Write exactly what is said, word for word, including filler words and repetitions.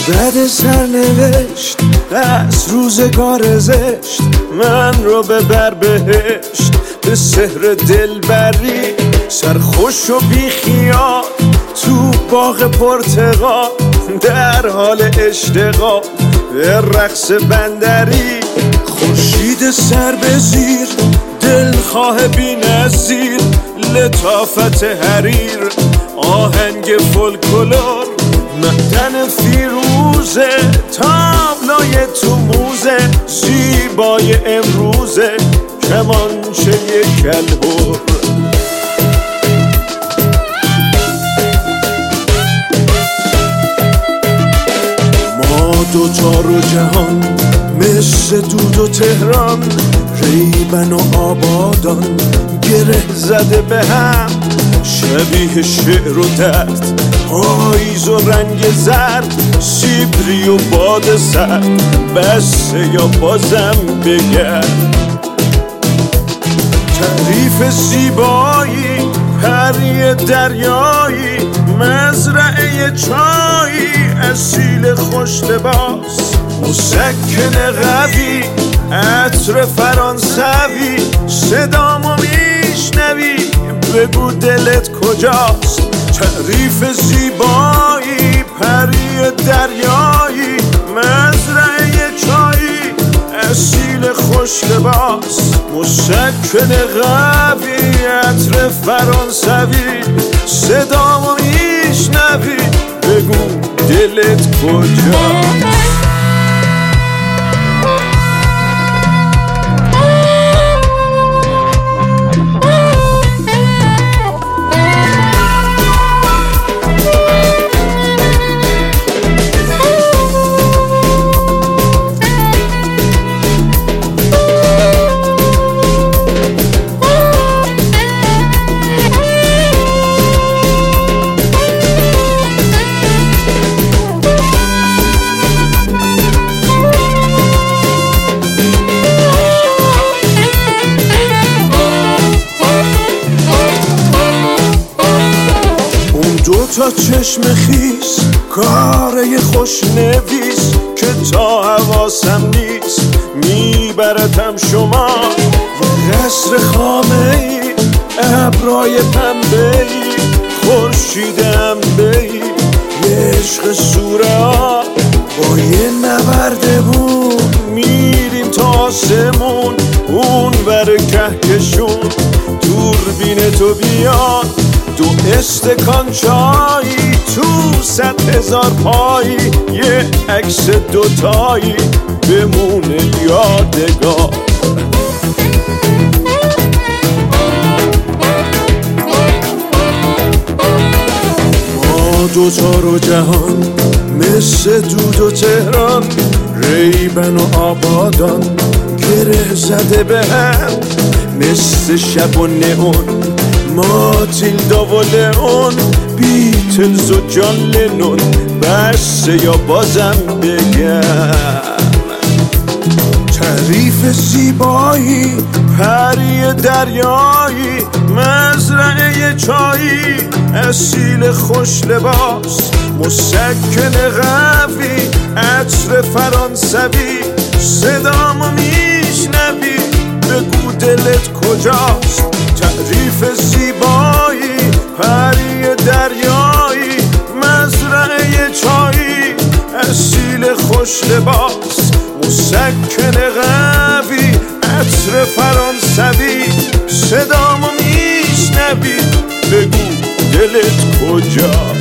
بد سرنوشت از روزگار زشت من رو ببر بهشت به سحر دلبری، سرخوش و بیخیال تو باغ پرتقال، در حال اشتغال به رقص بندری. خورشید سر به زیر دلخواه بی نظیر، لطافت حریر آهنگ فولکلور، معدن فیروزه تابلوی تو موزه، زیبای امروزه کمانچه کلهر. ما دوتا رو جهان مثل دود و تهران، ریبن و آبادان گره زده به هم، شبیه شعر و درد پاییز و رنگ زرد، سیبری و باد سرد بسه یا بازم بگرد. تعریف زیبایی پری دریایی، مزرعه چایی اصیل خوش لباس، مسکن قوی عطر فرانسوی، صدامو میشنوی بگو دلت کجاست. تعریف زیبایی پری دریایی، مزرعه چایی اصیل خوش لباس، مسکن قوی عطر فرانسوی، صدامو میشنوی بگو دلت کجاست. تا چشم خیس کاره خوش نویس، که تا حواسم نیست میبردم شما و قصر خامه ای ابرای پنبه ای، خورشید انبه‌ای یه عشق سوره ها، با یه نوردمون میریم تا آسمون، اون بر کهکشون دوربین تو بیاد، دو استکان چایی تو صد هزار پایی، یه عکس دوتایی بمونه یادگار. ما دوتا رو جهان مثل دود و تهران، ریبن و آبادان گره زده به هم، مثل شب و نئون ما تیلدا و لئون، بیتلز و جان لنون بسه یا بازم بگم. تعریف زیبایی پری دریایی، مزرعه چایی اصیل خوش لباس، مسکن قوی عطر فرانسوی، صدامو میشنوی بگو دلت کجاست. تعریف زیبایی پری دریایی، مزرعه چایی اصیل خوش لباس، مسکن قوی عطر فرانسوی، صدامو میشنوی بگو دلت کجاست.